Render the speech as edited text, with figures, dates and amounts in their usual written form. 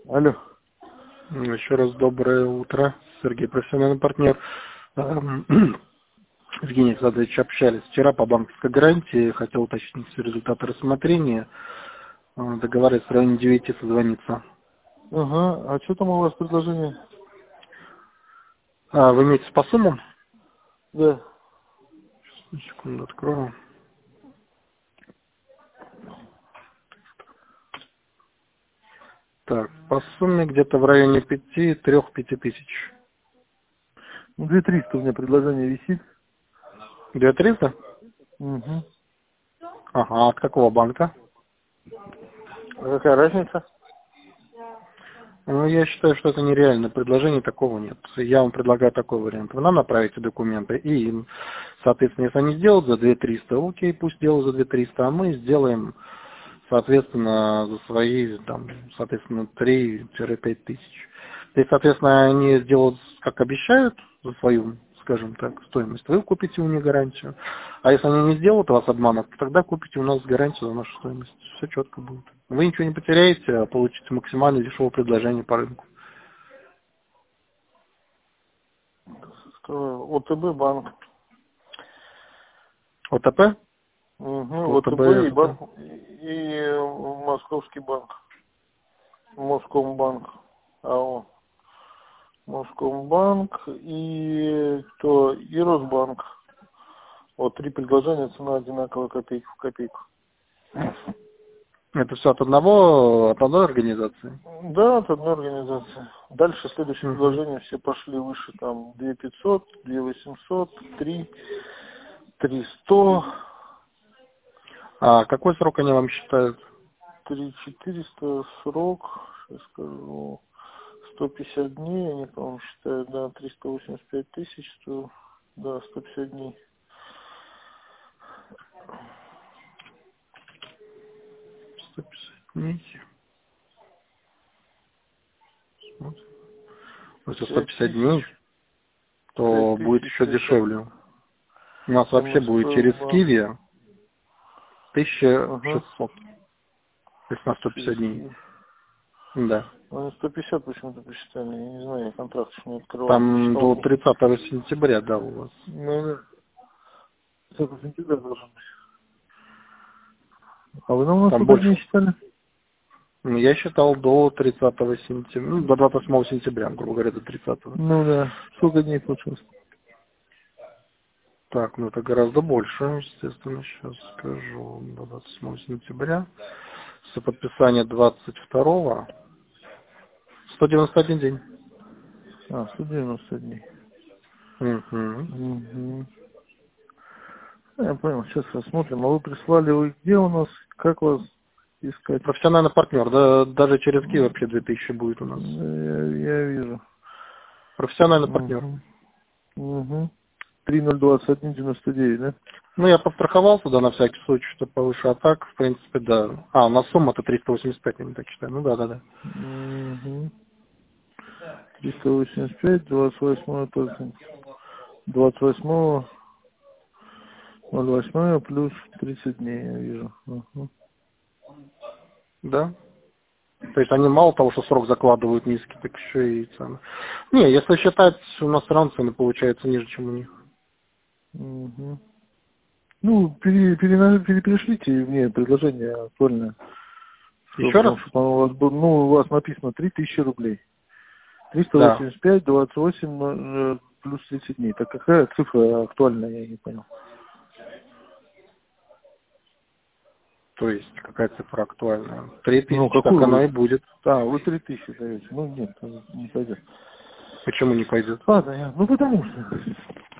Алло. Еще раз доброе утро. Сергей, профессиональный партнер. Евгений Александрович, общались вчера по банковской гарантии. Хотел уточнить результаты рассмотрения. Договорились в районе 9 созвониться. Ага. А что там у вас предложение? Вы имеете по суммам? Да. Сейчас, секунду, открою. Так, по сумме где-то в районе 3-5 тысяч. 2300 у меня предложение висит. 2300? Угу. Ага, от какого банка? А какая разница? Ну, я считаю, что это нереальное предложение, такого нет. Я вам предлагаю такой вариант. Вы нам направите документы, и им, соответственно, если они сделают за 2300, окей, пусть делают за 2300, а мы сделаем, соответственно, за свои, там, соответственно, 3-5 тысяч. Если, соответственно, они сделают, как обещают, за свою, скажем так, стоимость, вы купите у них гарантию. А если они не сделают, вас обманут, тогда купите у нас гарантию за нашу стоимость. Все четко будет. Вы ничего не потеряете, а получите максимально дешевое предложение по рынку. ОТБ банк. ОТП? Угу. ОТБ ОТБ и это... банк. И Московский банк. Москомбанк. АО. Москомбанк и кто? И Росбанк. Вот 3 предложения, цена одинаковая, копейка в копейку. Это все от одной организации? Да, от одной организации. Дальше следующие Мгм. предложения все пошли выше, там 2500, 2800, 300, А какой срок они вам считают? 3400 срок, сейчас скажу, 150 дней, они, по-моему, считают, да, 385 тысяч, да, 150 дней. 150 дней. Смотрим. Если 5 150 дней, тысяч, 5 то будет тысяч еще это дешевле. У нас вообще будет МСП через банк. Киви Ага. 1600, если на 150 Через дней. Киев. Да. Они 150 почему-то посчитали, я не знаю, я контракт еще не открывал, не Там читал. до 30 сентября, да, у вас. Ну да. Это сентября должен быть. А вы нам на Там сколько дней больше. считали? Ну, я считал до 30 сентября, ну, до 28 сентября, грубо говоря, до 30. Ну да. Сколько дней получилось? Так, ну это гораздо больше, естественно, сейчас скажу, до 28 сентября. С подписания 22-го 191 день. 190 дней. Угу. Угу. Я понял, сейчас рассмотрим. А вы где у нас? Как вас искать? Профессиональный партнер, да, даже через Ки вообще 2000 будет у нас. Я вижу. Профессиональный партнер. Угу. Угу. 302199, да? Ну, я подстраховался, да, на всякий случай, что повыше, а так, в принципе, да. А, у нас сумма-то 385, я не так считаю. Ну, да. Угу. 385, 28 только. 28 08 плюс 30 дней, я вижу. Угу. Да. То есть они мало того, что срок закладывают низкий, так еще и цены. Не, если считать, у нас все равно цены получаются ниже, чем у них. Угу. Ну, перешлите мне предложение актуальное, Еще раз? чтобы оно у вас было, ну, у вас написано 3000 рублей. Да. 385, 28 плюс 30 дней. Так какая цифра актуальная, я не понял. То есть, какая цифра актуальная? Ну, 3000, так какую оно вы? и будет. Вы 3000 даете. Ну, нет, не пойдет. Почему не пойдет? Ладно, ну потому что.